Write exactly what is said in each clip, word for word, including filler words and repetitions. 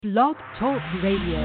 Blog Talk Radio.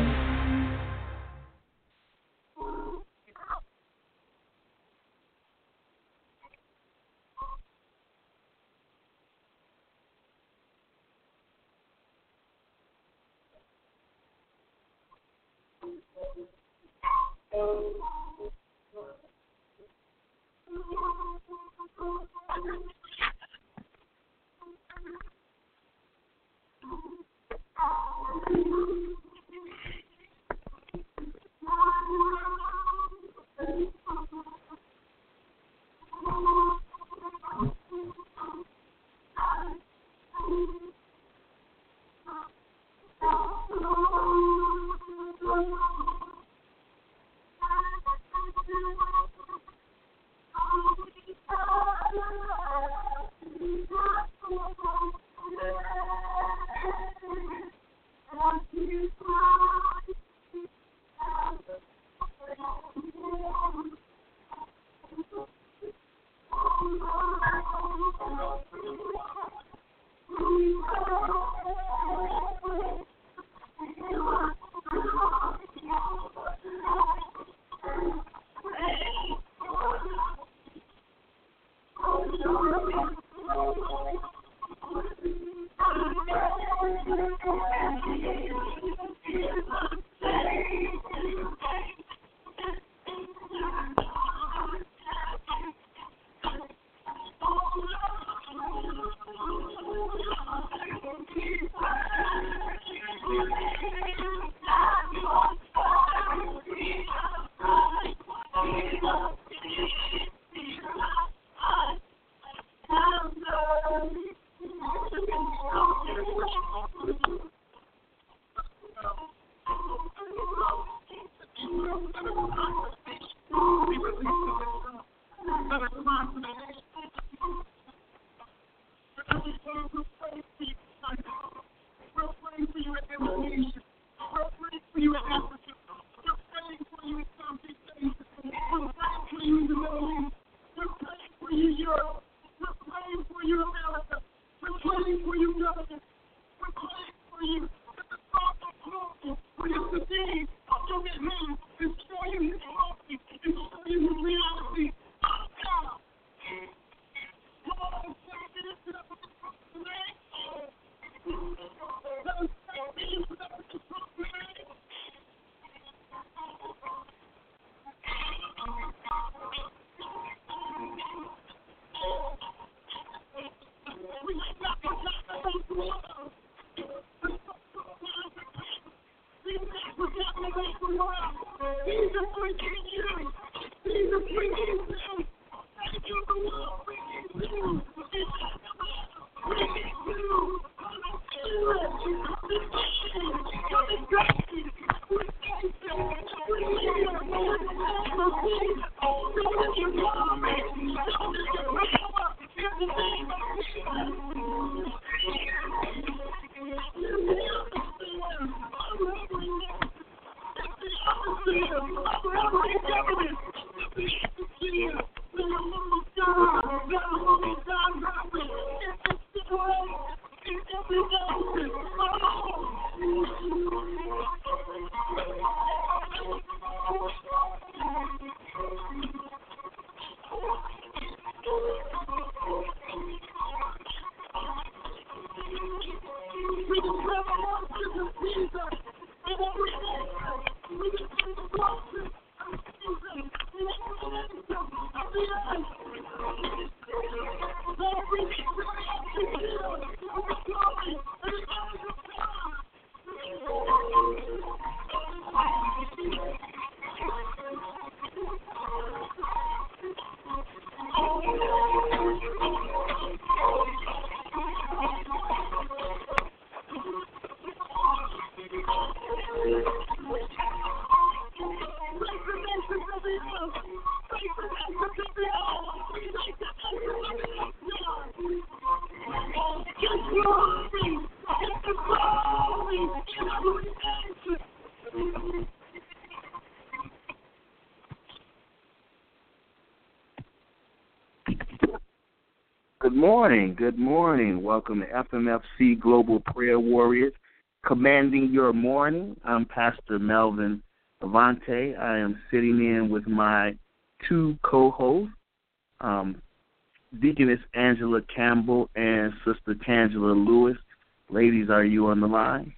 Good morning. Good morning. Welcome to F M F C Global Prayer Warriors. Commanding Your Morning. I'm Pastor Melvin Avante. I am sitting in with my two co-hosts, um, Deaconess Angela Campbell and Sister Tangela Lewis. Ladies, are you on the line?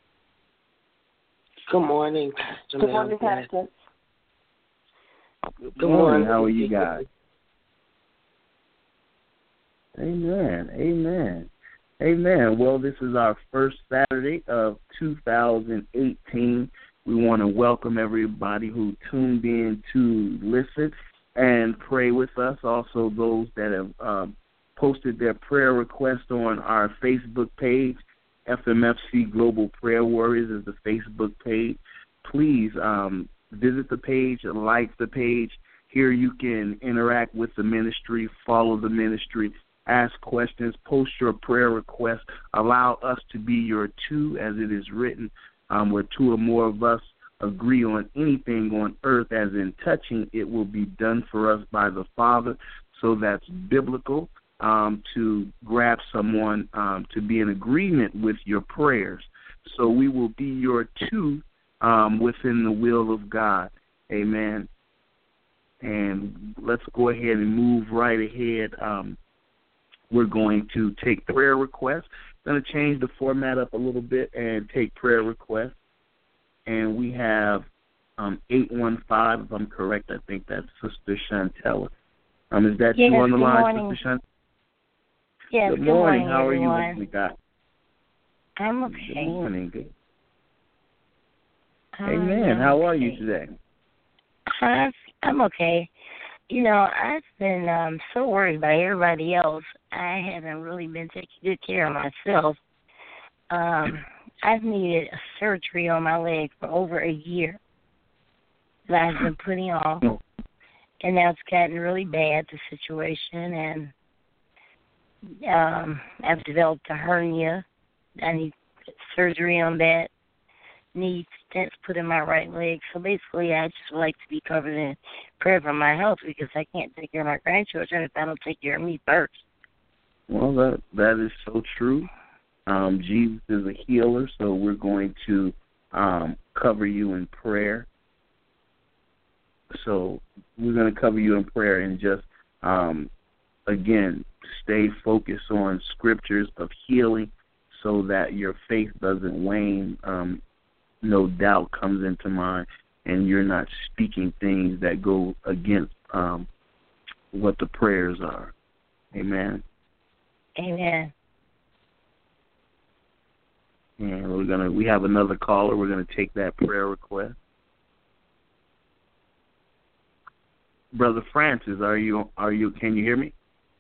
Good morning, Pastor Good morning, Pastor. Good morning. How are you guys? Amen. Amen. Amen. Well, this is our first Saturday of two thousand eighteen. We want to welcome everybody who tuned in to listen and pray with us. Also, those that have um, posted their prayer requests on our Facebook page. F M F C Global Prayer Warriors is the Facebook page. Please um, visit the page, like the page. Here you can interact with the ministry, follow the ministry, ask questions, post your prayer requests. Allow us to be your two, as it is written, um, where two or more of us agree on anything on earth, as in touching, it will be done for us by the Father. So that's biblical, um, to grab someone um, to be in agreement with your prayers. So we will be your two um, within the will of God. Amen. And let's go ahead and move right ahead. Um, We're going to take prayer requests. Going to change the format up a little bit and take prayer requests. And we have um, eight one five, if I'm correct, I think that's Sister Chantella. Um, is that yes, you on the good line, morning. Sister Chantella? Yes, good, good morning. morning, How everyone. are you, Mister God? I'm okay. Good morning. Good. I Amen. am How are okay. you today? I'm, I'm okay. You know, I've been um, so worried about everybody else. I haven't really been taking good care of myself. Um, I've needed a surgery on my leg for over a year that I've been putting off. And now it's gotten really bad, the situation, and um, I've developed a hernia. I need surgery on that. Need stents put in my right leg. So basically, I just would like to be covered in prayer for my health, because I can't take care of my grandchildren if I don't take care of me first. Well, that that is so true. Um, Jesus is a healer, so we're going to um, cover you in prayer. So we're going to cover you in prayer and just, um, again, stay focused on scriptures of healing so that your faith doesn't wane. Um, no doubt comes into mind, and you're not speaking things that go against um, what the prayers are. Amen. Amen. And we're gonna we have another caller. We're gonna take that prayer request. Brother Francis, are you are you can you hear me?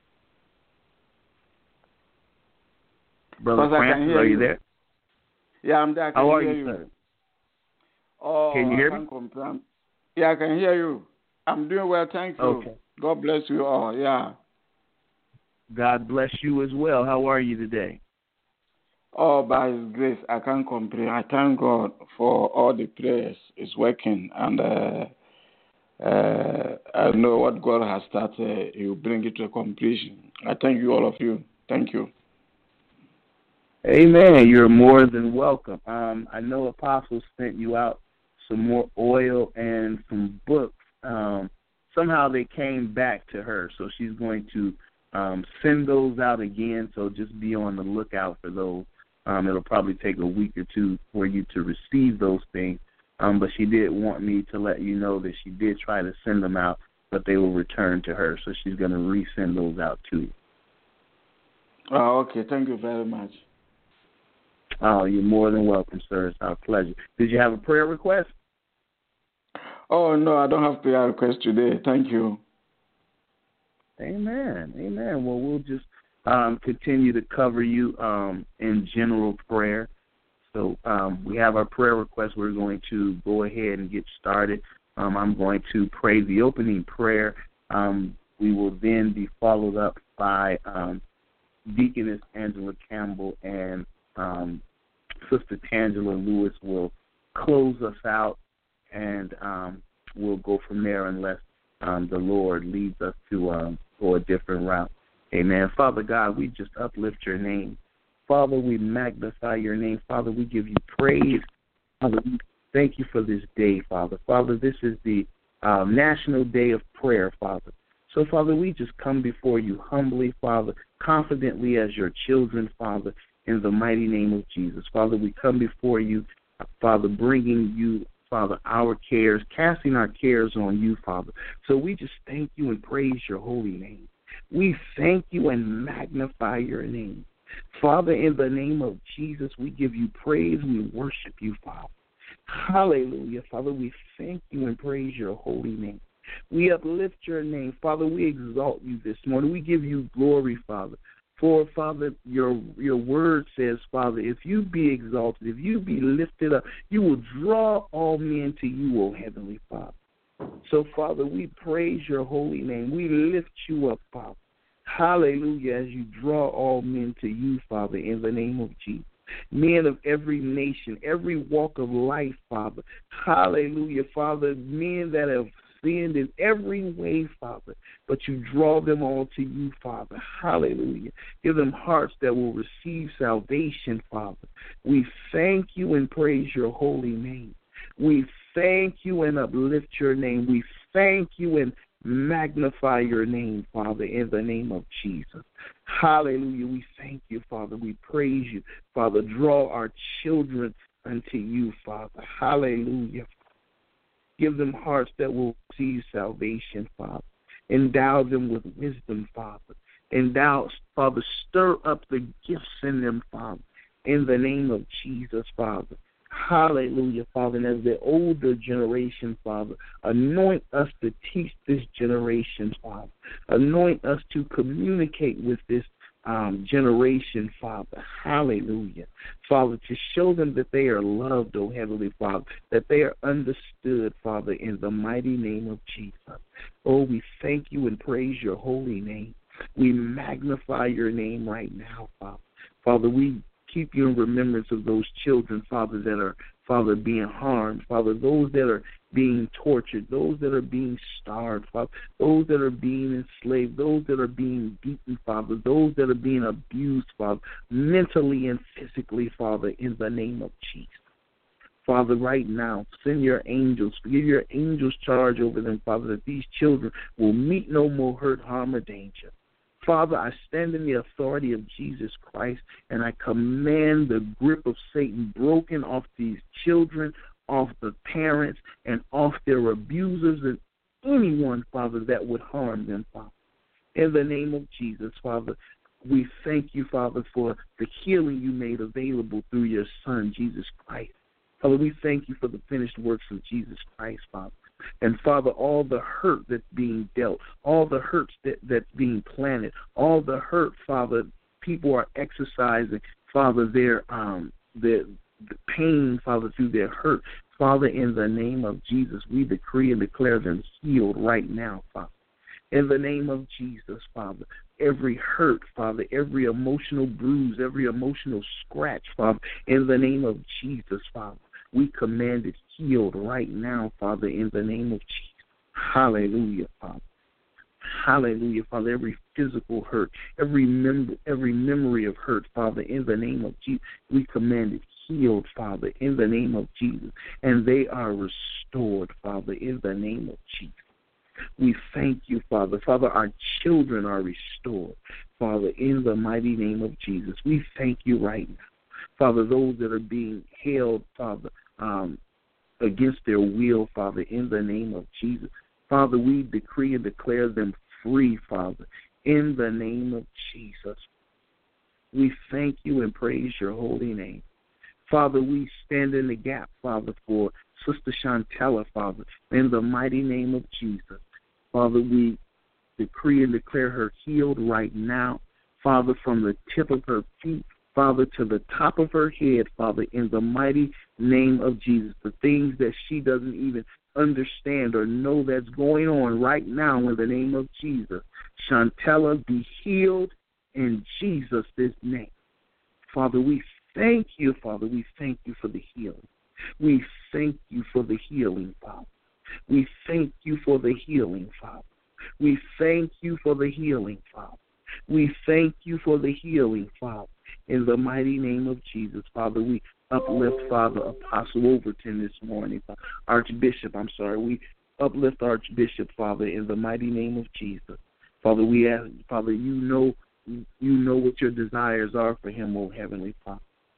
Brother Francis, are you, you there? Yeah, I'm there. I can How are hear you, you, sir? Oh, can you hear I me? Complain. Yeah, I can hear you. I'm doing well, thank you. Okay. God bless you all. Yeah. God bless you as well. How are you today? Oh, by His grace, I can't complain. I thank God for all the prayers. It's working, and uh, uh, I know what God has started, He will bring it to completion. I thank you, all of you. Thank you. Amen. You're more than welcome. Um, I know Apostle sent you out some more oil and some books. Um, somehow they came back to her, so she's going to um, send those out again, so just be on the lookout for those. Um, it'll probably take a week or two for you to receive those things, um, but she did want me to let you know that she did try to send them out, but they will return to her, so she's going to resend those out to you. Oh, okay. Thank you very much. Oh, you're more than welcome, sir. It's our pleasure. Did you have a prayer request? Oh, no, I don't have prayer request today. Thank you. Amen. Amen. Well, we'll just um, continue to cover you um, in general prayer. So um, we have our prayer request. We're going to go ahead and get started. Um, I'm going to pray the opening prayer. Um, we will then be followed up by um, Deaconess Angela Campbell and um, Sister Tangela Lewis will close us out, and um, we'll go from there unless um, the Lord leads us to um, go a different route. Amen. Father God, we just uplift your name. Father, we magnify your name. Father, we give you praise. Father, we thank you for this day, Father. Father, this is the uh, National Day of Prayer, Father. So, Father, we just come before you humbly, Father, confidently as your children, Father, in the mighty name of Jesus. Father, we come before you, Father, bringing you, Father, our cares, casting our cares on you, Father. So we just thank you and praise your holy name. We thank you and magnify your name. Father, in the name of Jesus, we give you praise. We worship you, Father. Hallelujah. Father, we thank you and praise your holy name. We uplift your name. Father, we exalt you this morning. We give you glory, Father. For, Father, your your word says, Father, if you be exalted, if you be lifted up, you will draw all men to you, O Heavenly Father. So, Father, we praise your holy name. We lift you up, Father. Hallelujah, as you draw all men to you, Father, in the name of Jesus. Men of every nation, every walk of life, Father. Hallelujah, Father. Men that have sinned in every way, Father, but you draw them all to you, Father. Hallelujah. Give them hearts that will receive salvation, Father. We thank you and praise your holy name. We thank you and uplift your name. We thank you and magnify your name, Father, in the name of Jesus. Hallelujah. We thank you, Father. We praise you, Father. Draw our children unto you, Father. Hallelujah. Give them hearts that will receive salvation, Father. Endow them with wisdom, Father. Endow, Father, stir up the gifts in them, Father, in the name of Jesus, Father. Hallelujah, Father. And as the older generation, Father, anoint us to teach this generation, Father. Anoint us to communicate with this um, generation, Father. Hallelujah. Father, to show them that they are loved, O Heavenly Father, that they are understood, Father, in the mighty name of Jesus. Oh, we thank you and praise your holy name. We magnify your name right now, Father. Father, we keep you in remembrance of those children, Father, that are, Father, being harmed, Father, those that are being tortured, those that are being starved, Father, those that are being enslaved, those that are being beaten, Father, those that are being abused, Father, mentally and physically, Father, in the name of Jesus. Father, right now, send your angels, give your angels charge over them, Father, that these children will meet no more hurt, harm, or danger. Father, I stand in the authority of Jesus Christ, and I command the grip of Satan broken off these children, off the parents, and off their abusers and anyone, Father, that would harm them, Father. In the name of Jesus, Father, we thank you, Father, for the healing you made available through your Son, Jesus Christ. Father, we thank you for the finished works of Jesus Christ, Father. And, Father, all the hurt that's being dealt, all the hurts that, that's being planted, all the hurt, Father, people are exercising, Father, their, um, their the pain, Father, through their hurt. Father, in the name of Jesus, we decree and declare them healed right now, Father. In the name of Jesus, Father, every hurt, Father, every emotional bruise, every emotional scratch, Father, in the name of Jesus, Father, we command it healed right now, Father, in the name of Jesus. Hallelujah, Father. Hallelujah, Father. Every physical hurt, every mem- every memory of hurt, Father, in the name of Jesus, we command it healed, Father, in the name of Jesus. And they are restored, Father, in the name of Jesus. We thank you, Father. Father, our children are restored, Father, in the mighty name of Jesus. We thank you right now. Father, those that are being held, Father, um, against their will, Father, in the name of Jesus. Father, we decree and declare them free, Father, in the name of Jesus. We thank you and praise your holy name. Father, we stand in the gap, Father, for Sister Chantella, Father, in the mighty name of Jesus. Father, we decree and declare her healed right now, Father, from the tip of her feet, Father, to the top of her head, Father, in the mighty name of Jesus. The things that she doesn't even understand or know that's going on right now in the name of Jesus. Chantella, be healed in Jesus' name. Father, we thank you, Father. We thank you for the healing. We thank you for the healing, Father. We thank you for the healing, Father. We thank you for the healing, Father. We thank you for the healing, Father. In the mighty name of Jesus, Father, we uplift, Father, Apostle Overton this morning. Archbishop, I'm sorry. We uplift Archbishop, Father, in the mighty name of Jesus. Father, we ask, Father, you know, you know what your desires are for him, O Heavenly Father.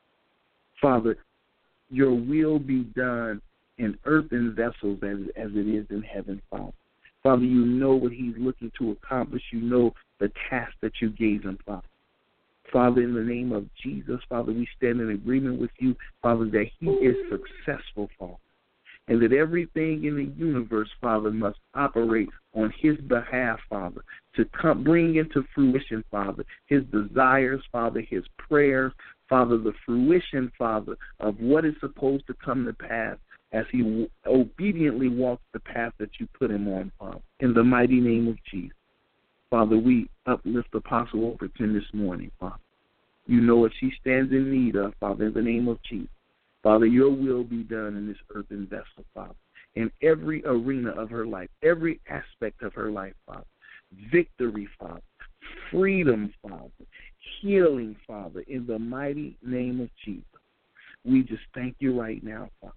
Father, your will be done in earthen vessels as, as it is in heaven, Father. Father, you know what he's looking to accomplish. You know the task that you gave him, Father. Father, in the name of Jesus, Father, we stand in agreement with you, Father, that he is successful, Father, and that everything in the universe, Father, must operate on his behalf, Father, to come, bring into fruition, Father, his desires, Father, his prayers, Father, the fruition, Father, of what is supposed to come to pass as he w- obediently walks the path that you put him on, Father. In the mighty name of Jesus. Father, we uplift Apostle Overton this morning, Father. You know what she stands in need of, Father, in the name of Jesus. Father, your will be done in this earthen vessel, Father, in every arena of her life, every aspect of her life, Father. Victory, Father. Freedom, Father. Healing, Father, in the mighty name of Jesus. We just thank you right now, Father.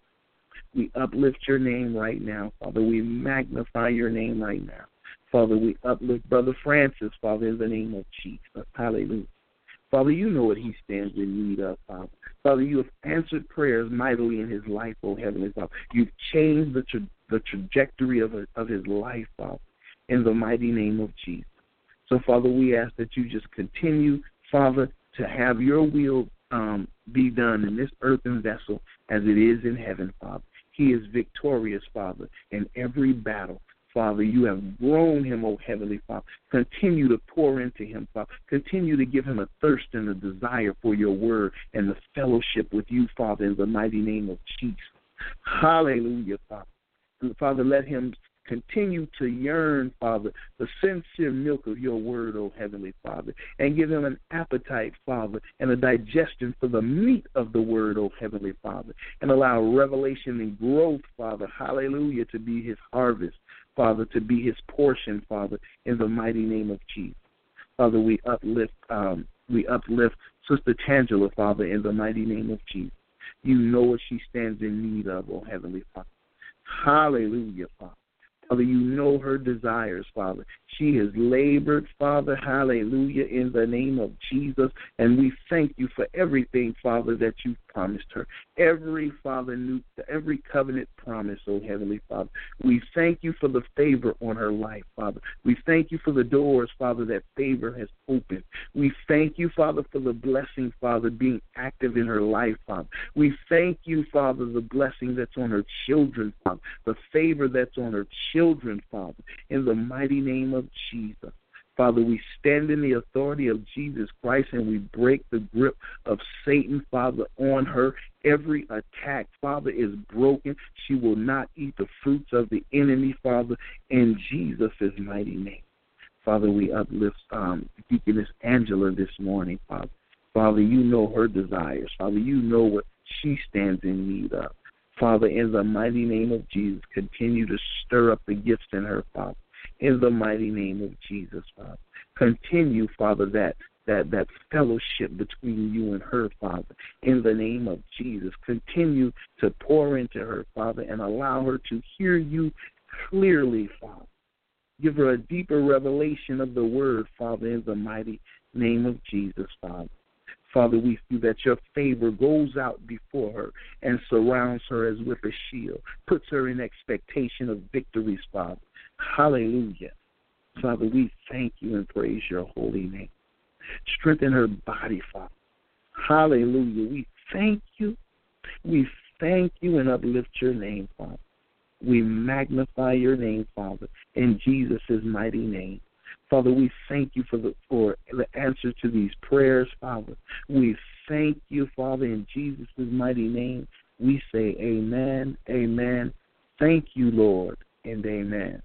We uplift your name right now, Father. We magnify your name right now. Father, we uplift Brother Francis, Father, in the name of Jesus. Hallelujah. Father, you know what he stands in need of, Father. Father, you have answered prayers mightily in his life, oh Heavenly Father. You've changed the tra- the trajectory of, a, of his life, Father, in the mighty name of Jesus. So, Father, we ask that you just continue, Father, to have your will um, be done in this earthen vessel as it is in heaven, Father. He is victorious, Father, in every battle. Father, you have grown him, O Heavenly Father. Continue to pour into him, Father. Continue to give him a thirst and a desire for your word and the fellowship with you, Father, in the mighty name of Jesus. Hallelujah, Father. And Father, let him continue to yearn, Father, the sincere milk of your word, O Heavenly Father, and give him an appetite, Father, and a digestion for the meat of the word, O Heavenly Father, and allow revelation and growth, Father, hallelujah, to be his harvest, Father, to be his portion, Father, in the mighty name of Jesus. Father, we uplift, um, we uplift Sister Tangela, Father, in the mighty name of Jesus. You know what she stands in need of, O Heavenly Father. Hallelujah, Father. Father, you know her desires, Father. She has labored, Father, hallelujah, in the name of Jesus. And we thank you for everything, Father, that you promised her. Every, Father, new, every covenant promise, oh Heavenly Father. We thank you for the favor on her life, Father. We thank you for the doors, Father, that favor has opened. We thank you, Father, for the blessing, Father, being active in her life, Father. We thank you, Father, the blessing that's on her children, Father, the favor that's on her children, Father, in the mighty name of Jesus. Father, we stand in the authority of Jesus Christ and we break the grip of Satan, Father, on her. Every attack, Father, is broken. She will not eat the fruits of the enemy, Father, in Jesus' mighty name. Father, we uplift um, Deaconess Angela this morning, Father. Father, you know her desires. Father, you know what she stands in need of. Father, in the mighty name of Jesus, continue to stir up the gifts in her, Father. In the mighty name of Jesus, Father. Continue, Father, that, that, that fellowship between you and her, Father. In the name of Jesus, continue to pour into her, Father, and allow her to hear you clearly, Father. Give her a deeper revelation of the word, Father, in the mighty name of Jesus, Father. Father, we see that your favor goes out before her and surrounds her as with a shield, puts her in expectation of victories, Father. Hallelujah. Father, we thank you and praise your holy name. Strengthen her body, Father. Hallelujah. We thank you. We thank you and uplift your name, Father. We magnify your name, Father, in Jesus' mighty name. Father, we thank you for the for the answer to these prayers, Father. We thank you, Father, in Jesus' mighty name. We say amen, amen. Thank you, Lord, and amen.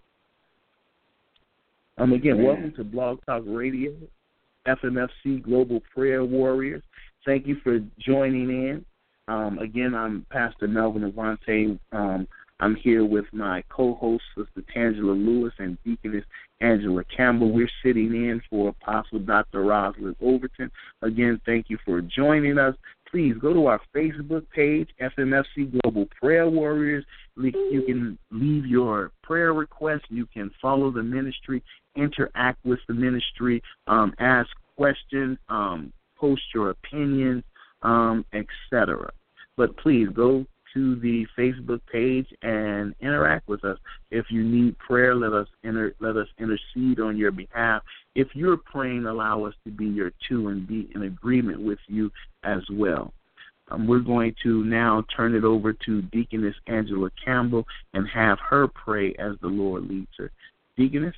Um, again, amen. Welcome to Blog Talk Radio, F M F C Global Prayer Warriors. Thank you for joining in. Um, again, I'm Pastor Melvin Avante, um, I'm here with my co-host, Sister Tangela Lewis, and Deaconess Angela Campbell. We're sitting in for Apostle Doctor Rosalind Overton. Again, thank you for joining us. Please go to our Facebook page, F M F C Global Prayer Warriors. You can leave your prayer requests. You can follow the ministry, interact with the ministry, um, ask questions, um, post your opinions, um, et cetera. But please go to the Facebook page and interact with us. If you need prayer, let us inter- let us intercede on your behalf. If you're praying, allow us to be your two and be in agreement with you as well. Um, we're going to now turn it over to Deaconess Angela Campbell and have her pray as the Lord leads her. Deaconess?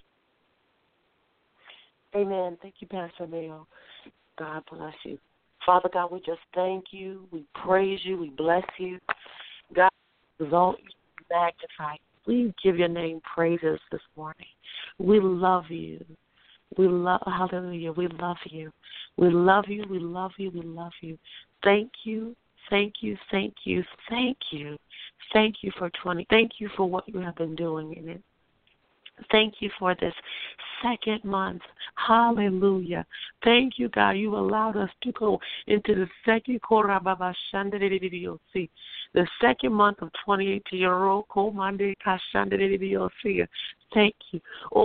Amen. Thank you, Pastor Mayo. God bless you. Father God, we just thank you. We praise you. We bless you. God, exalt you, magnify. We give your name praises this morning. We love you. We love, hallelujah, we love you. We love you, we love you, we love you. Thank you, thank you, thank you, thank you. Thank you for twenty. Thank you for what you have been doing in it. Thank you for this second month. Hallelujah. Thank you, God. You allowed us to go into the second quarter, the second month of twenty eighteen. Thank you.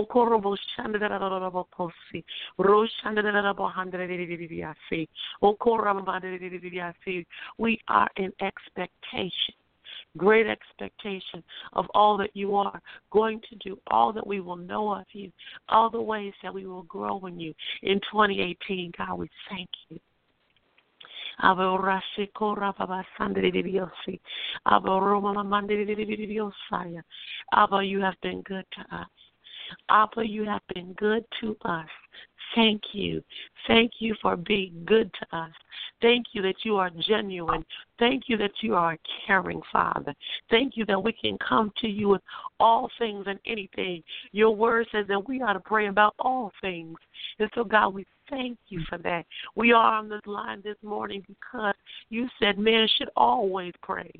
We are in expectation. Great expectation of all that you are going to do, all that we will know of you, all the ways that we will grow in you. In twenty eighteen, God, we thank you. Abba, you have been good to us. Abba, you have been good to us. Thank you. Thank you for being good to us. Thank you that you are genuine. Thank you that you are a caring Father. Thank you that we can come to you with all things and anything. Your word says that we ought to pray about all things. And so, God, we thank you for that. We are on this line this morning because you said man should always pray.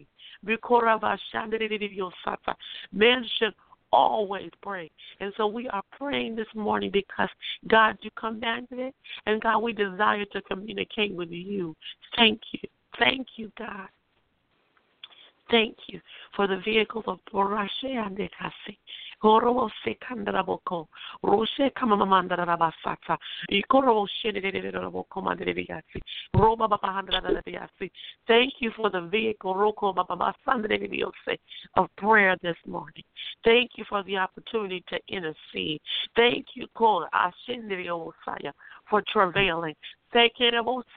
Man should always pray. And so we are praying this morning because, God, you commanded it, and, God, we desire to communicate with you. Thank you. Thank you, God. Thank you for the vehicles of Borashe and Dekasi. Horobo Sekandaraboko, Roshe Kamamandarabasata, Ikoro Shenaboko Mandriasi, Roba Bahandriasi. Thank you for the vehicle Roko Baba Sandriose of prayer this morning. Thank you for the opportunity to intercede. Thank you, Kor Ashindriosaya, for travailing. Thank you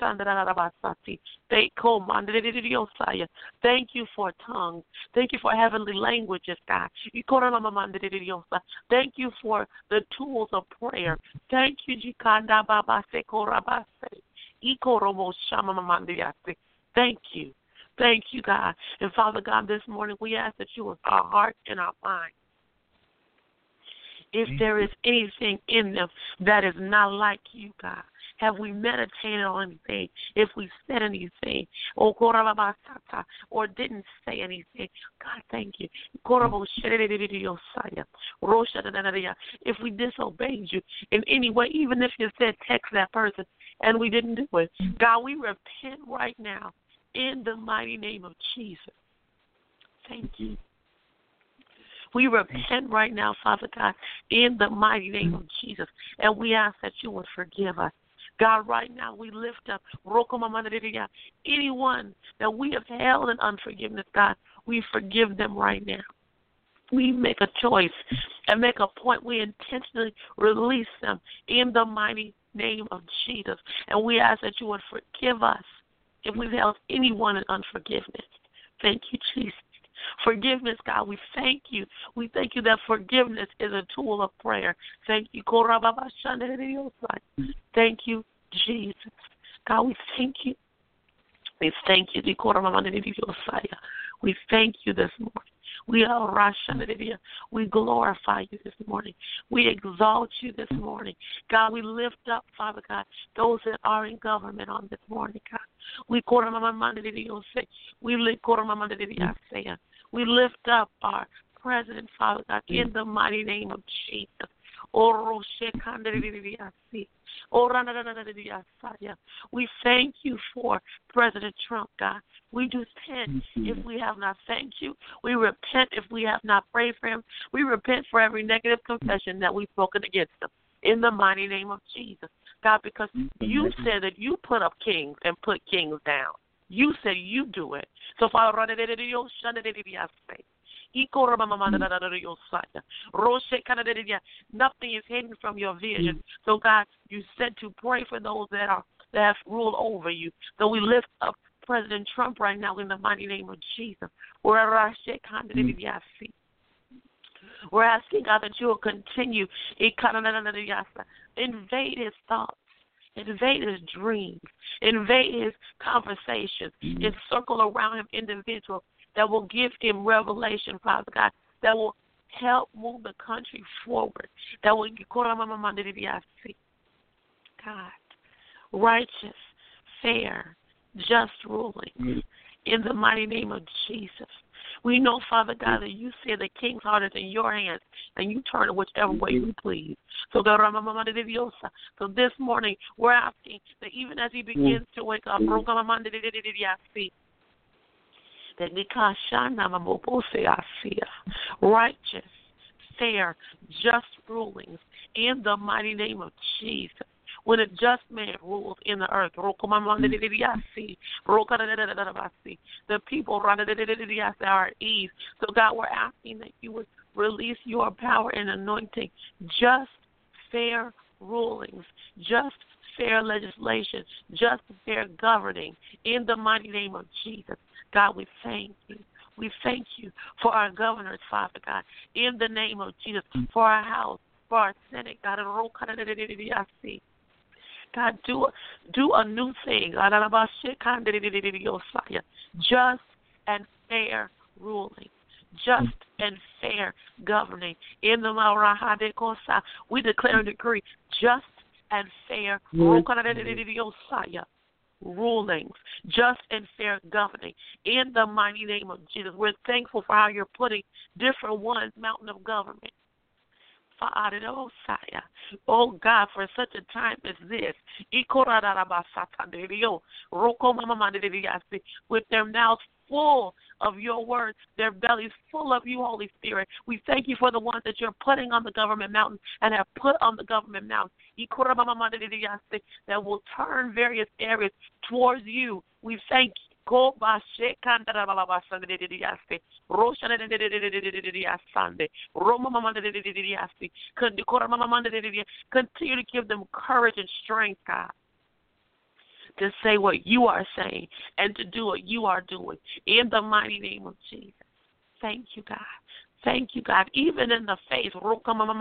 for tongues. Thank you for heavenly languages, God. Thank you for the tools of prayer. Thank you, Thank you. Thank you, God. And Father God, this morning we ask that you will our heart and our mind. If there is anything in them that is not like you, God, have we meditated on anything? If we said anything, or didn't say anything, God, thank you. If we disobeyed you in any way, even if you said text that person and we didn't do it, God, we repent right now in the mighty name of Jesus. Thank you. We repent right now, Father God, in the mighty name of Jesus, and we ask that you would forgive us. God, right now we lift up anyone that we have held in unforgiveness, God, we forgive them right now. We make a choice and make a point. We intentionally release them in the mighty name of Jesus, and we ask that you would forgive us if we've held anyone in unforgiveness. Thank you, Jesus. Forgiveness, God, we thank you. We thank you that forgiveness is a tool of prayer. Thank you. Thank you, Jesus. God, we thank you. We thank you. We thank you this morning. We are We glorify you this morning. We exalt you this morning. God, we lift up, Father God, those that are in government on this morning, God. We we lift We lift up our President, Father God, in the mighty name of Jesus. Oh, we thank you for President Trump, God. We do repent if we have not thanked you. We repent if we have not prayed for him. We repent for every negative confession that we've spoken against him. In the mighty name of Jesus, God, because you said that you put up kings and put kings down. You said you do it. So, Father, nothing is hidden from your vision. So, God, you said to pray for those that are that have ruled over you. So we lift up President Trump right now in the mighty name of Jesus. We're asking, God, that you will continue invade his thoughts, invade his dreams, invade his conversations, and circle around him individuals that will give him revelation, Father God, that will help move the country forward, that will God, righteous, fair, just ruling in the mighty name of Jesus. We know, Father God, that you said the king's heart is in your hands, and you turn it whichever way you please. So, so this morning, we're asking that even as he begins to wake up, righteous, fair, just rulings in the mighty name of Jesus. When a just man rules in the earth, the people are at ease. So, God, we're asking that you would release your power and anointing, just, fair rulings, just, fair legislation, just, fair governing, in the mighty name of Jesus. God, we thank you. We thank you for our governors, Father God, in the name of Jesus, for our House, for our Senate, God, God, do, do a new thing. Just and fair ruling. Just and fair governing. In the Maharahadekosa, we declare and decree just and fair rulings. Just and fair governing. In the mighty name of Jesus. We're thankful for how you're putting different ones, mountain of government. Oh God, for such a time as this, with their mouths full of your word, their bellies full of you, Holy Spirit. We thank you for the ones that you're putting on the government mountain and have put on the government mountain, that will turn various areas towards you. We thank you. Continue to give them courage and strength, God, to say what you are saying and to do what you are doing in the mighty name of Jesus. Thank you, God. Thank you, God. Even in the face of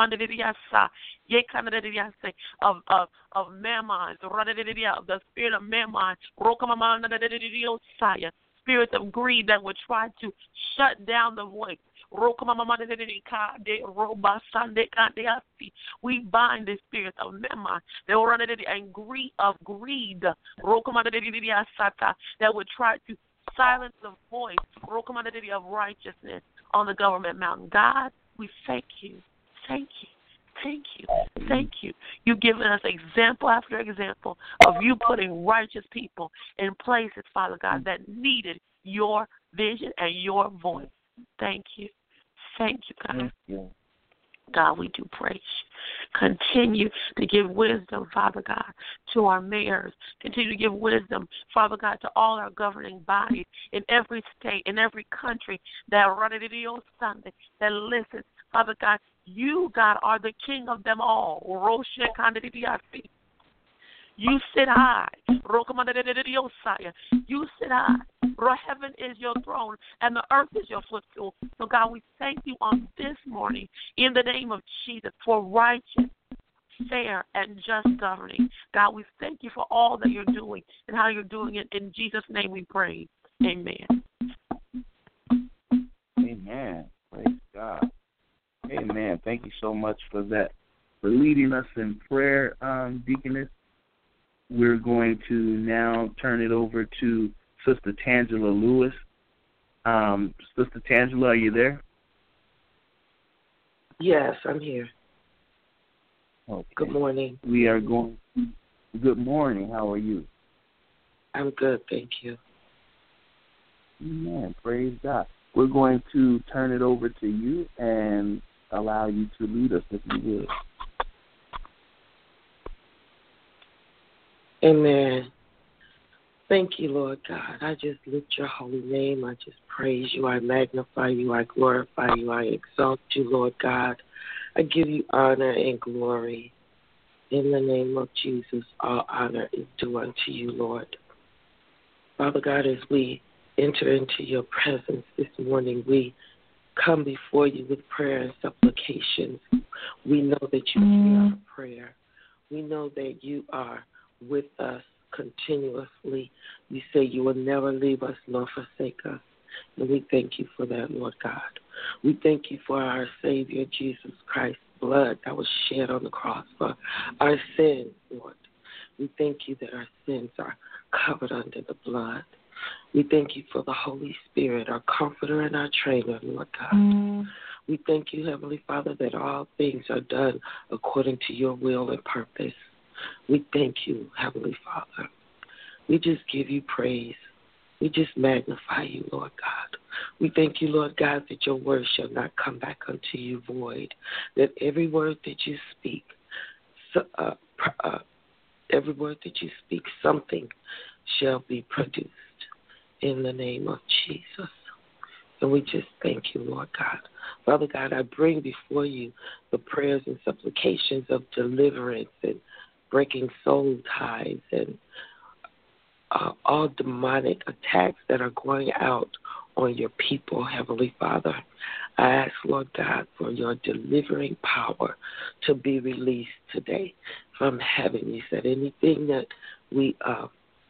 of of mammon, the spirit of mammon, spirits of greed that would try to shut down the voice. We bind the spirits of mammon and greed of greed that would try to silence the voice of righteousness on the government mountain. God, we thank you. Thank you. Thank you. Thank you. You've given us example after example of you putting righteous people in places, Father God, that needed your vision and your voice. Thank you. Thank you, God. Thank you. God, we do praise you. Continue to give wisdom, Father God, to our mayors. Continue to give wisdom, Father God, to all our governing bodies in every state, in every country that run it on Sunday, that listens. Father God, you, God, are the king of them all. You sit high. You sit high. Heaven is your throne and the earth is your footstool. So, God, we thank you on this morning in the name of Jesus for righteous, fair, and just governing. God, we thank you for all that you're doing and how you're doing it. In Jesus' name we pray. Amen. Amen. Praise God. Amen. Thank you so much for that, for leading us in prayer, um, Deaconess. We're going to now turn it over to Sister Tangela Lewis, Um, Sister Tangela, are you there? Yes, I'm here. Okay. Good morning. We are going. Good morning. How are you? I'm good, thank you. Amen. Praise God. We're going to turn it over to you and allow you to lead us, if you would. Amen. Thank you, Lord God. I just lift your holy name. I just praise you. I magnify you. I glorify you. I exalt you, Lord God. I give you honor and glory. In the name of Jesus, all honor is due unto you, Lord. Father God, as we enter into your presence this morning, we come before you with prayer and supplications. We know that you hear our prayer. We know that you are with us continuously. You say you will never leave us nor forsake us. And we thank you for that, Lord God. We thank you for our Savior, Jesus Christ's blood that was shed on the cross for our sins, Lord. We thank you that our sins are covered under the blood. We thank you for the Holy Spirit, our comforter and our trainer, Lord God. Mm. We thank you, Heavenly Father, that all things are done according to your will and purpose. We thank you, Heavenly Father. We just give you praise. We just magnify you, Lord God. We thank you, Lord God, that your word shall not come back unto you void, that every word that you speak, uh, uh, every word that you speak, something shall be produced in the name of Jesus. And we just thank you, Lord God. Father God, I bring before you the prayers and supplications of deliverance and breaking soul ties and uh, all demonic attacks that are going out on your people, Heavenly Father. I ask, Lord God, for your delivering power to be released today from heaven. You said anything that we uh,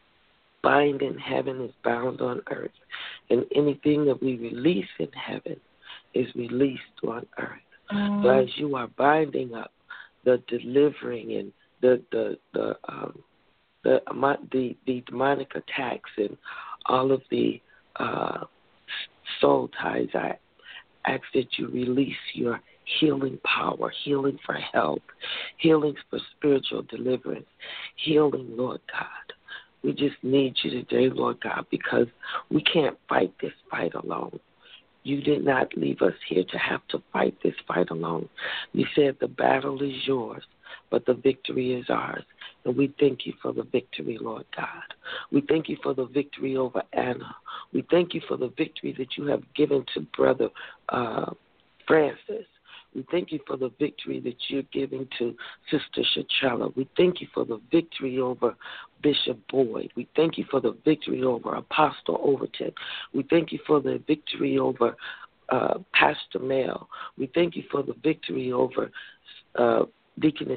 bind in heaven is bound on earth, and anything that we release in heaven is released on earth. Mm. So as you are binding up the delivering and the the the um, the, the the demonic attacks and all of the uh, soul ties, I ask that you release your healing power, healing for health, healing for spiritual deliverance, healing, Lord God. We just need you today, Lord God, because we can't fight this fight alone. You did not leave us here to have to fight this fight alone. You said the battle is yours, but the victory is ours. And we thank you for the victory, Lord God. We thank you for the victory over Anna. We thank you for the victory that you have given to Brother uh, Francis. We thank you for the victory that you're giving to Sister Shachella. We thank you for the victory over Bishop Boyd. We thank you for the victory over Apostle Overton. We thank you for the victory over uh, Pastor Mel. We thank you for the victory over uh, Deaconess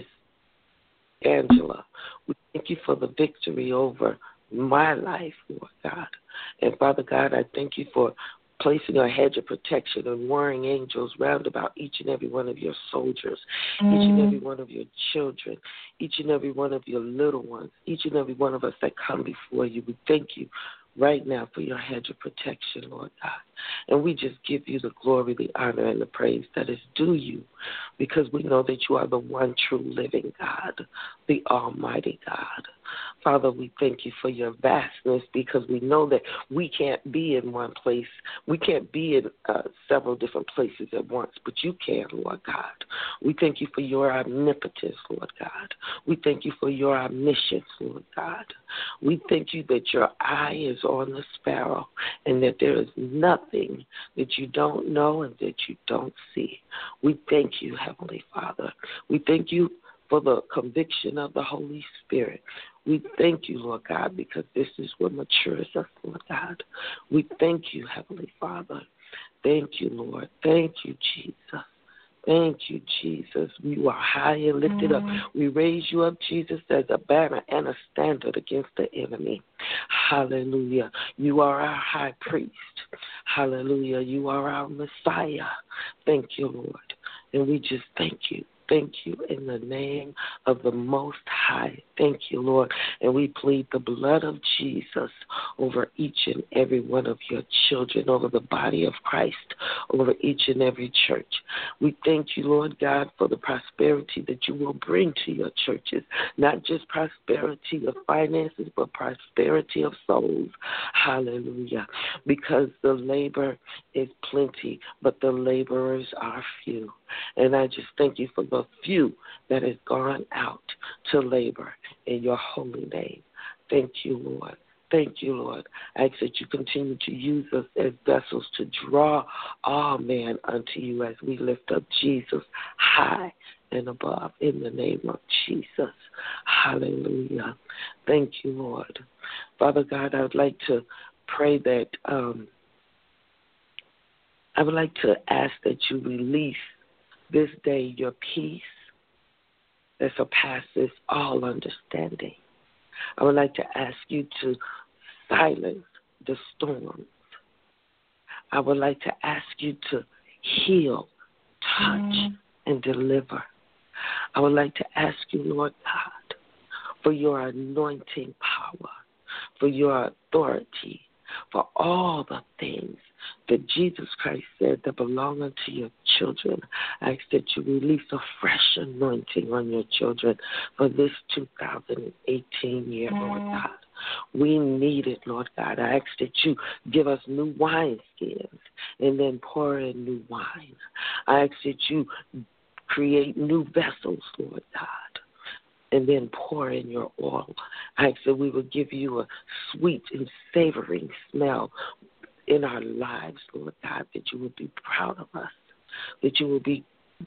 Angela. We thank you for the victory over my life, Lord God. And Father God, I thank you for placing a hedge of protection and warring angels round about each and every one of your soldiers, mm. each and every one of your children, each and every one of your little ones, each and every one of us that come before you. We thank you right now for your hedge of protection, Lord God. And we just give you the glory, the honor, and the praise that is due you, because we know that you are the one true living God, the Almighty God. Father, we thank you for your vastness, because we know that we can't be in one place. We can't be in uh, several different places at once, but you can, Lord God. We thank you for your omnipotence, Lord God. We thank you for your omniscience, Lord God. We thank you that your eye is on the sparrow and that there is nothing that you don't know and that you don't see. We thank you, Heavenly Father. We thank you for the conviction of the Holy Spirit. We thank you, Lord God, because this is what matures us, Lord God. We thank you, Heavenly Father. Thank you, Lord. Thank you, Jesus. Thank you, Jesus. You are high and lifted up. We raise you up, Jesus, as a banner and a standard against the enemy. Hallelujah. You are our high priest. Hallelujah. You are our Messiah. Thank you, Lord. And we just thank you. Thank you in the name of the Most High thank you, Lord. And we plead the blood of Jesus over each and every one of your children, over the body of Christ, over each and every church. We thank you, Lord God, for the prosperity that you will bring to your churches, not just prosperity of finances, but prosperity of souls. Hallelujah. Because the labor is plenty, but the laborers are few. And I just thank you for the few that has gone out to labor in your holy name. Thank you, Lord. Thank you, Lord. I ask that you continue to use us as vessels to draw all men unto you as we lift up Jesus high and above in the name of Jesus. Hallelujah. Thank you, Lord. Father God, I would like to pray that um, I would like to ask that you release this day your peace that surpasses all understanding. I would like to ask you to silence the storms. I would like to ask you to heal, touch, mm. and deliver. I would like to ask you, Lord God, for your anointing power, for your authority, for all the things that Jesus Christ said that belong unto your children. I ask that you release a fresh anointing on your children for this two thousand eighteen year, Lord God. We need it, Lord God. I ask that you give us new wineskins and then pour in new wine. I ask that you create new vessels, Lord God, and then pour in your oil. I ask that we will give you a sweet and savoring smell in our lives, Lord God, that you will be proud of us, that you will be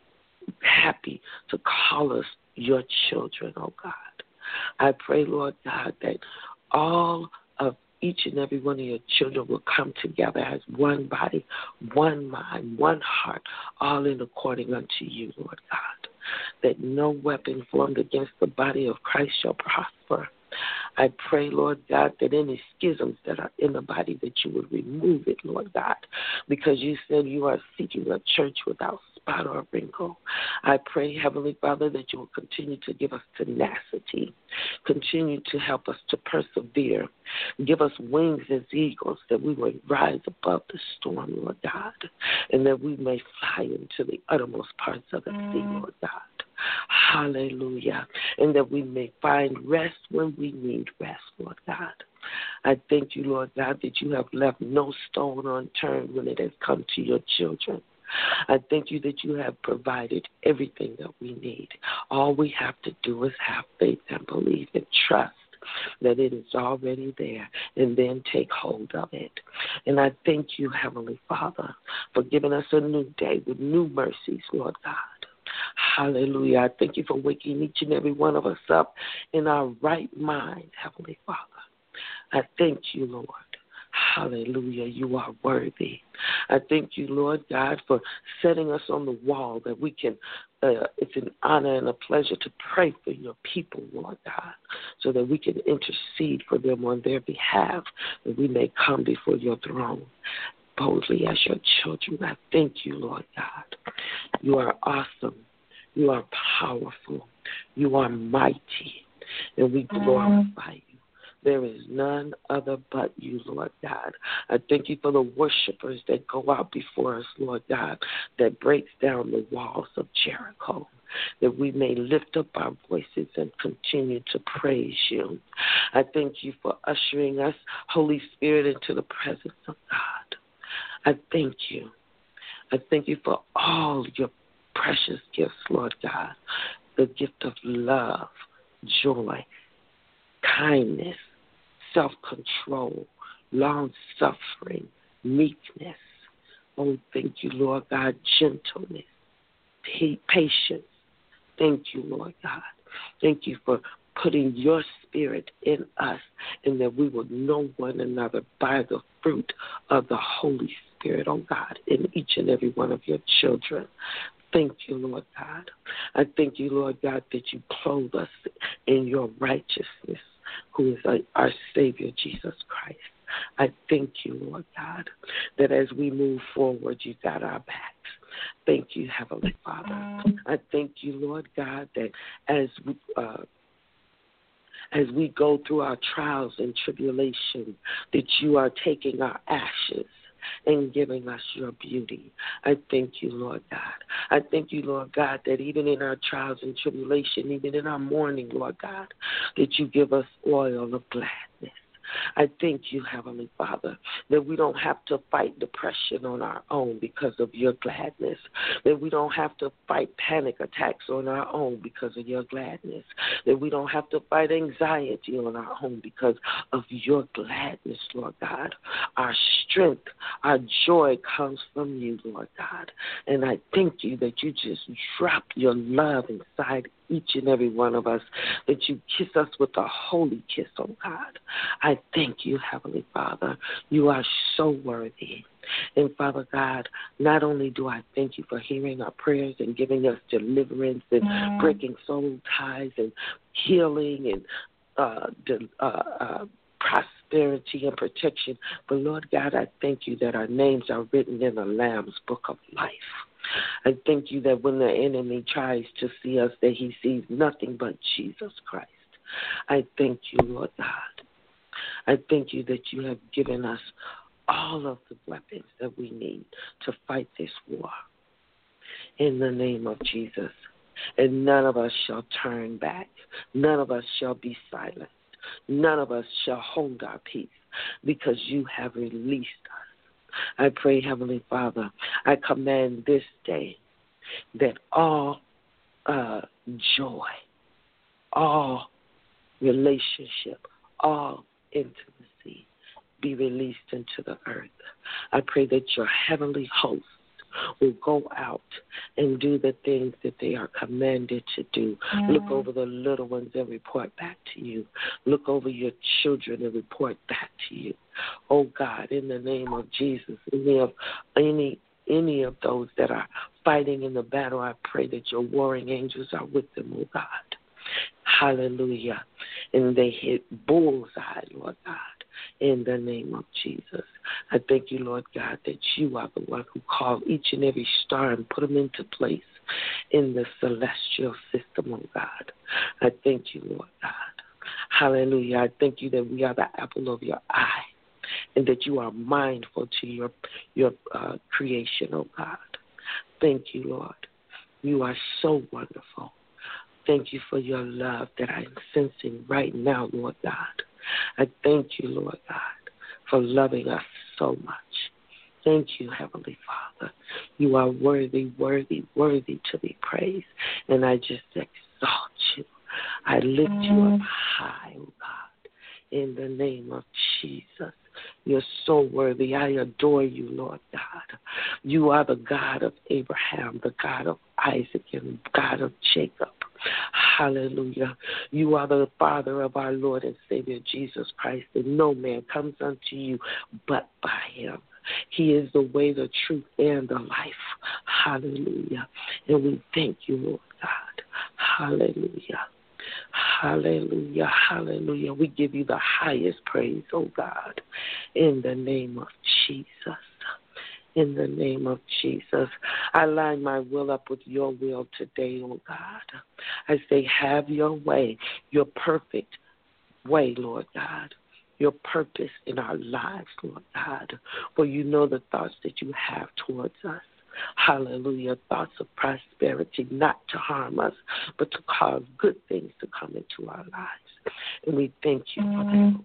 happy to call us your children, oh God. I pray, Lord God, that all of each and every one of your children will come together as one body, one mind, one heart, all in according unto you, Lord God, that no weapon formed against the body of Christ shall prosper. I pray, Lord God, that any schisms that are in the body, that you would remove it, Lord God, because you said you are seeking a church without spot or wrinkle. I pray, Heavenly Father, that you will continue to give us tenacity, continue to help us to persevere, give us wings as eagles, that we may rise above the storm, Lord God, and that we may fly into the uttermost parts of the sea, Lord God. Hallelujah. And that we may find rest when we need rest, Lord God. I thank you, Lord God, that you have left no stone unturned when it has come to your children. I thank you that you have provided everything that we need. All we have to do is have faith and believe and trust that it is already there, and then take hold of it. And I thank you, Heavenly Father, for giving us a new day with new mercies, Lord God. Hallelujah. I thank you for waking each and every one of us up in our right mind, Heavenly Father. I thank you, Lord. Hallelujah. You are worthy. I thank you, Lord God, for setting us on the wall that we can, uh, it's an honor and a pleasure to pray for your people, Lord God, so that we can intercede for them on their behalf, that we may come before your throne boldly as your children. I thank you, Lord God. You are awesome. You are powerful. You are mighty. And we glorify you. There is none other but you, Lord God. I thank you for the worshipers that go out before us, Lord God, that breaks down the walls of Jericho, that we may lift up our voices and continue to praise you. I thank you for ushering us, Holy Spirit, into the presence of God. I thank you. I thank you for all your precious gifts, Lord God, the gift of love, joy, kindness, self-control, long-suffering, meekness. Oh, thank you, Lord God, gentleness, patience. Thank you, Lord God. Thank you for putting your spirit in us, and that we will know one another by the fruit of the Holy Spirit, oh God, in each and every one of your children. Thank you, Lord God. I thank you, Lord God, that you clothe us in your righteousness, who is our Savior, Jesus Christ. I thank you, Lord God, that as we move forward, you got our backs. Thank you, Heavenly Father. I thank you, Lord God, that as we, uh, as we go through our trials and tribulation, that you are taking our ashes and giving us your beauty. I thank you, Lord God. I thank you, Lord God, that even in our trials and tribulation, even in our mourning, Lord God, that you give us oil of gladness. I thank you, Heavenly Father, that we don't have to fight depression on our own because of your gladness, that we don't have to fight panic attacks on our own because of your gladness, that we don't have to fight anxiety on our own because of your gladness, Lord God. Our strength, our joy comes from you, Lord God. And I thank you that you just drop your love inside each and every one of us, that you kiss us with a holy kiss, oh God. I thank you, Heavenly Father. You are so worthy. And Father God, not only do I thank you for hearing our prayers and giving us deliverance and mm. breaking soul ties and healing and uh, de- uh, uh, prosperity and protection, but Lord God, I thank you that our names are written in the Lamb's book of life. I thank you that when the enemy tries to see us, that he sees nothing but Jesus Christ. I thank you, Lord God. I thank you that you have given us all of the weapons that we need to fight this war. In the name of Jesus. And none of us shall turn back. None of us shall be silenced. None of us shall hold our peace because you have released us. I pray, Heavenly Father, I command this day that all uh, joy, all relationship, all intimacy be released into the earth. I pray that your heavenly hosts will go out and do the things that they are commanded to do. Mm. Look over the little ones and report back to you. Look over your children and report back to you. Oh God, in the name of Jesus, any of any any of those that are fighting in the battle, I pray that your warring angels are with them, oh God. Hallelujah. And they hit bullseye, Lord God, in the name of Jesus. I thank you, Lord God, that you are the one who called each and every star and put them into place in the celestial system, oh God. I thank you, Lord God. Hallelujah. I thank you that we are the apple of your eye and that you are mindful to your, your uh, creation, oh God. Thank you, Lord. You are so wonderful. Thank you for your love that I'm sensing right now, Lord God. I thank you, Lord God, for loving us so much. Thank you, Heavenly Father. You are worthy, worthy, worthy to be praised. And I just exalt you. I lift mm. you up high, oh God, in the name of Jesus. You're so worthy. I adore you, Lord God. You are the God of Abraham, the God of Isaac, and God of Jacob. Hallelujah. You are the Father of our Lord and Savior Jesus Christ, and no man comes unto you but by him. He is the way, the truth, and the life. Hallelujah. And we thank you, Lord God. Hallelujah. Hallelujah. Hallelujah. We give you the highest praise, oh God, in the name of Jesus. In the name of Jesus, I line my will up with your will today, oh God. I say, have your way, your perfect way, Lord God, your purpose in our lives, Lord God, for you know the thoughts that you have towards us. Hallelujah. Thoughts of prosperity, not to harm us, but to cause good things to come into our lives. And we thank you for that, oh God.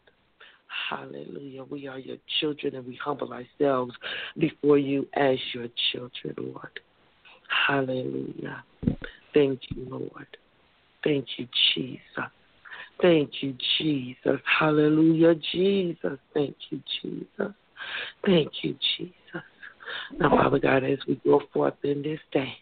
Hallelujah. We are your children and we humble ourselves before you as your children, Lord. Hallelujah. Thank you, Lord. Thank you, Jesus. Thank you, Jesus. Hallelujah, Jesus. Thank you, Jesus. Thank you, Jesus. Now, Father God, as we go forth in this day,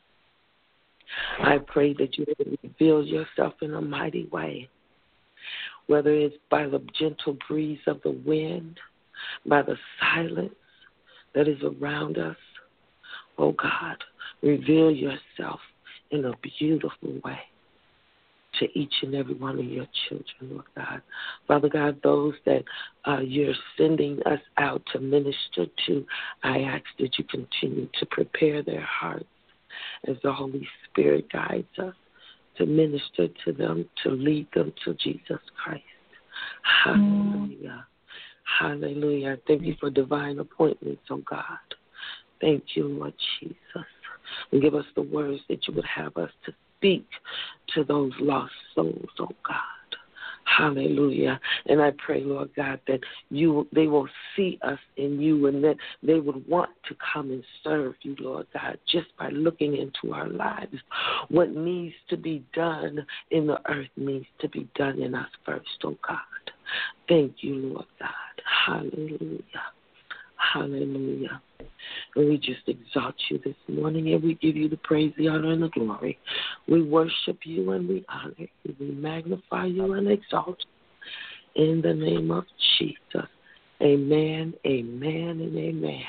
I pray that you will reveal yourself in a mighty way, whether it's by the gentle breeze of the wind, by the silence that is around us. Oh, God, reveal yourself in a beautiful way to each and every one of your children, Lord God. Father God, those that uh, you're sending us out to minister to, I ask that you continue to prepare their hearts as the Holy Spirit guides us to minister to them, to lead them to Jesus Christ. Hallelujah. Hallelujah. Thank you for divine appointments, oh God. Thank you, Lord Jesus. And give us the words that you would have us to speak to those lost souls, oh God. Hallelujah. And I pray, Lord God, that you they will see us in you and that they would want to come and serve you, Lord God, just by looking into our lives. What needs to be done in the earth needs to be done in us first, oh God. Thank you, Lord God. Hallelujah. Hallelujah. And we just exalt you this morning, and we give you the praise, the honor, and the glory. We worship you and we honor you. We magnify you and exalt you. In the name of Jesus. Amen, amen, and amen.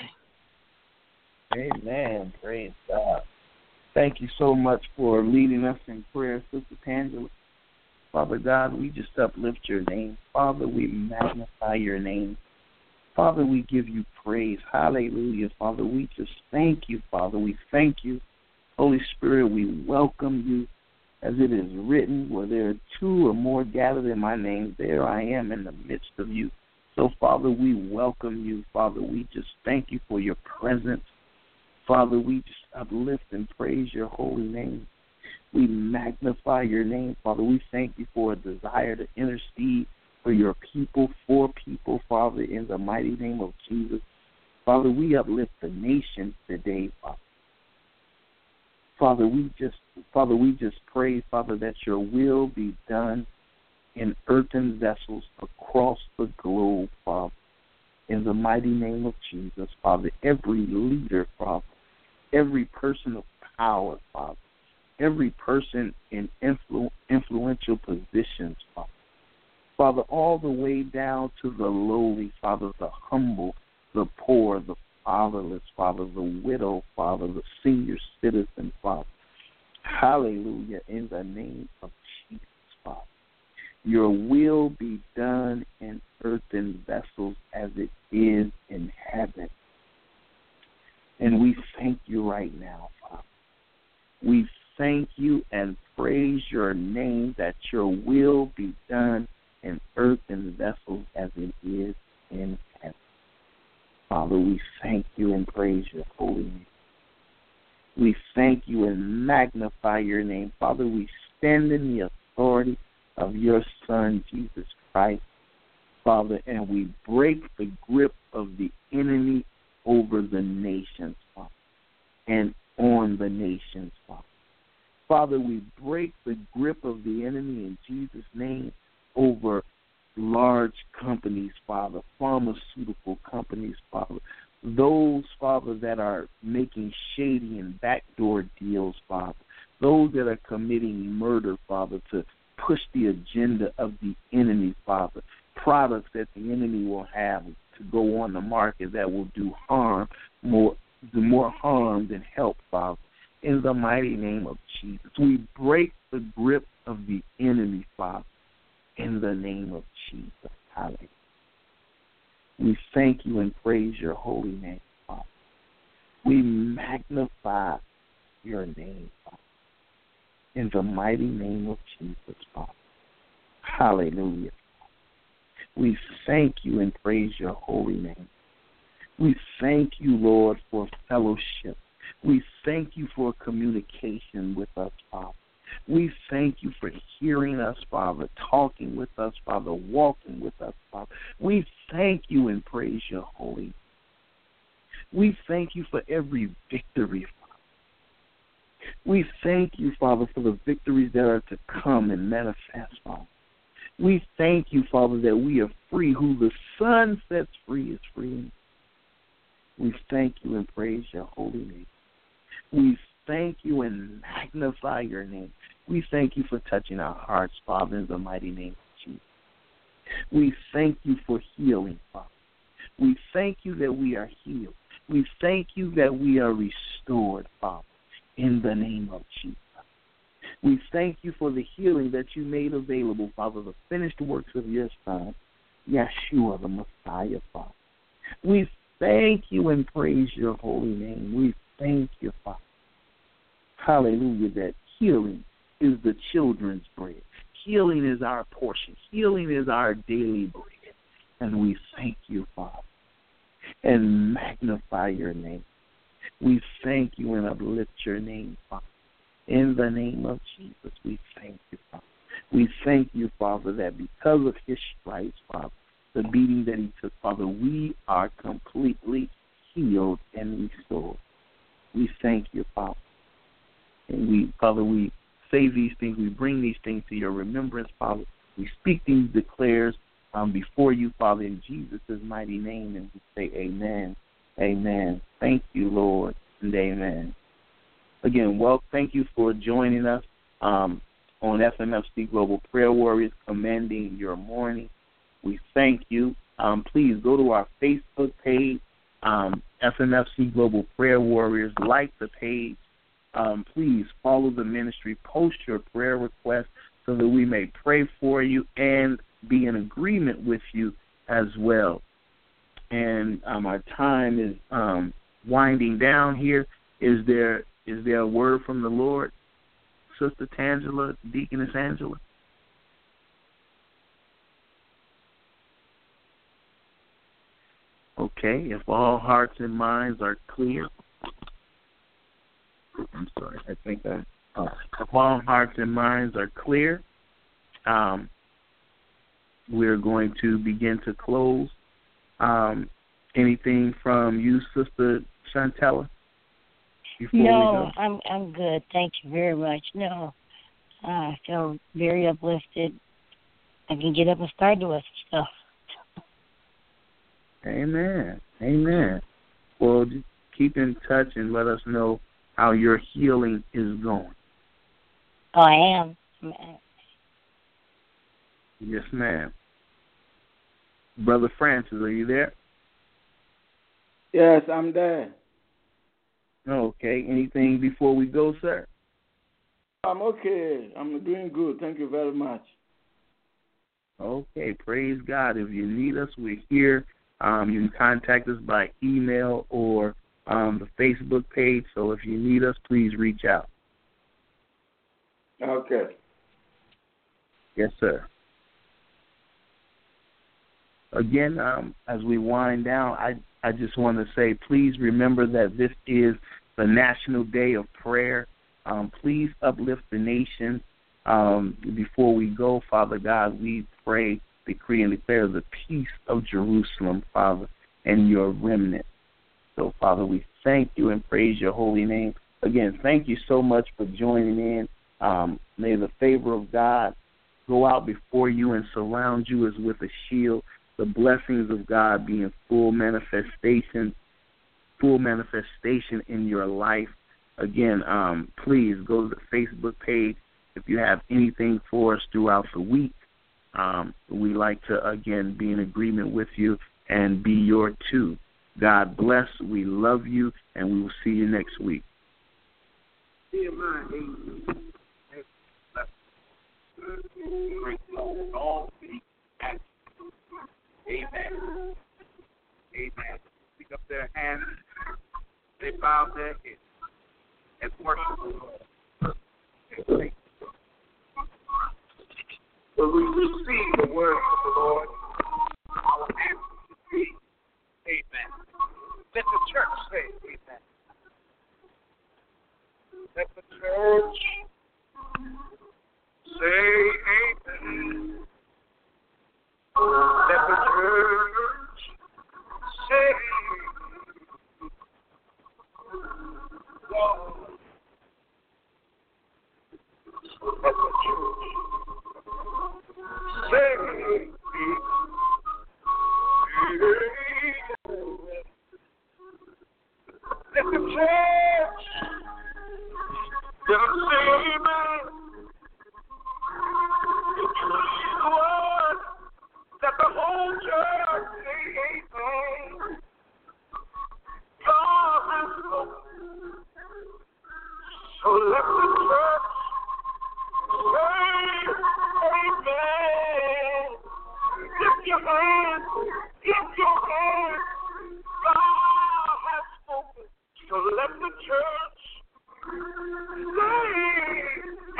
Amen. Praise God. Thank you so much for leading us in prayer, Sister Tangela. Father God, we just uplift your name. Father, we magnify your name. Father, we give you praise. Hallelujah. Father, we just thank you, Father. We thank you. Holy Spirit, we welcome you. As it is written, where there are two or more gathered in my name, there I am in the midst of you. So, Father, we welcome you. Father, we just thank you for your presence. Father, we just uplift and praise your holy name. We magnify your name. Father, we thank you for a desire to intercede for your people, for people, Father, in the mighty name of Jesus. Father, we uplift the nation today, Father. Father, we just, Father, we just pray, Father, that your will be done in earthen vessels across the globe, Father, in the mighty name of Jesus, Father. Every leader, Father, every person of power, Father, every person in influ- influential positions, Father. Father, all the way down to the lowly, Father, the humble, the poor, the fatherless, Father, the widow, Father, the senior citizen, Father. Hallelujah, in the name of Jesus, Father. Your will be done in earthen vessels as it is in heaven. And we thank you right now, Father. We thank you and praise your name that your will be done in earthen vessels as it is in heaven. Father, we thank you and praise your holy name. We thank you and magnify your name. Father, we stand in the authority of your Son, Jesus Christ, Father, and we break the grip of the enemy over the nations, Father, and on the nations, Father. Father, we break the grip of the enemy in Jesus' name over large companies, Father, pharmaceutical companies, Father, those, Father, that are making shady and backdoor deals, Father, those that are committing murder, Father, to push the agenda of the enemy, Father, products that the enemy will have to go on the market that will do harm, more, do more harm than help, Father. In the mighty name of Jesus, we break the grip of the enemy, Father, in the name of Jesus. Hallelujah. We thank you and praise your holy name, Father. We magnify your name, Father, in the mighty name of Jesus, Father. Hallelujah. We thank you and praise your holy name. We thank you, Lord, for fellowship. We thank you for communication with us, Father. We thank you for hearing us, Father, talking with us, Father, walking with us, Father. We thank you and praise your holy name. We thank you for every victory, Father. We thank you, Father, for the victories that are to come and manifest, Father. We thank you, Father, that we are free. Who the Son sets free is free. We thank you and praise your holy name. We thank you and magnify your name. We thank you for touching our hearts, Father, in the mighty name of Jesus. We thank you for healing, Father. We thank you that we are healed. We thank you that we are restored, Father, in the name of Jesus. We thank you for the healing that you made available, Father, the finished works of your Son, Yeshua, the Messiah, Father. We thank you and praise your holy name. We thank you, Father. Hallelujah, that healing is the children's bread. Healing is our portion. Healing is our daily bread. And we thank you, Father, and magnify your name. We thank you and uplift your name, Father. In the name of Jesus, we thank you, Father. We thank you, Father, that because of his stripes, Father, the beating that he took, Father, we are completely healed and restored. We thank you, Father. And we, Father, we say these things, we bring these things to your remembrance, Father. We speak these declares um, before you, Father, in Jesus' mighty name, and we say amen, amen. Thank you, Lord, and amen. Again, well, thank you for joining us um, on F M F C Global Prayer Warriors, commanding your morning. We thank you. Um, please go to our Facebook page, um, F M F C Global Prayer Warriors. Like the page. Um, please follow the ministry. Post your prayer requests so that we may pray for you and be in agreement with you as well. And um, our time is um, winding down here. Is there is there a word from the Lord, Sister Tangela, Deaconess Angela? Okay, if all hearts and minds are clear. I'm sorry, I think that uh, if all hearts and minds are clear, um, we're going to begin to close. Um, anything from you, Sister Chantella? No, I'm I'm good. Thank you very much. No, uh, I feel very uplifted. I can get up and start doing some stuff. Amen. Amen. Well, just keep in touch and let us know how your healing is going. Oh, I am. Yes, ma'am. Brother Francis, are you there? Yes, I'm there. Okay. Anything before we go, sir? I'm okay. I'm doing good. Thank you very much. Okay. Praise God. If you need us, we're here. Um, you can contact us by email or um, the Facebook page. So if you need us, please reach out. Okay. Yes, sir. Again, um, as we wind down, I, I just want to say, please remember that this is the National Day of Prayer. Um, please uplift the nation. Um, before we go, Father God, we pray, decree, and declare the peace of Jerusalem, Father, and your remnant. So, Father, we thank you and praise your holy name. Again, thank you so much for joining in. Um, may the favor of God go out before you and surround you as with a shield. The blessings of God be in full manifestation, full manifestation in your life. Again, um, please go to the Facebook page if you have anything for us throughout the week. Um, we like to, again, be in agreement with you and be your too. God bless. We love you, and we will see you next week. Amen. Amen. Pick up their hands. They bow their heads and worship the Lord. When we receive the word of the Lord, our answer be amen. Let the church say amen. Let the church say amen. Let the church say God. Let the church say amen. Let the church just say amen. Let the whole church say amen. God has spoken. So let the church say amen. Lift your hands. Lift your hands. God has spoken. So let the church say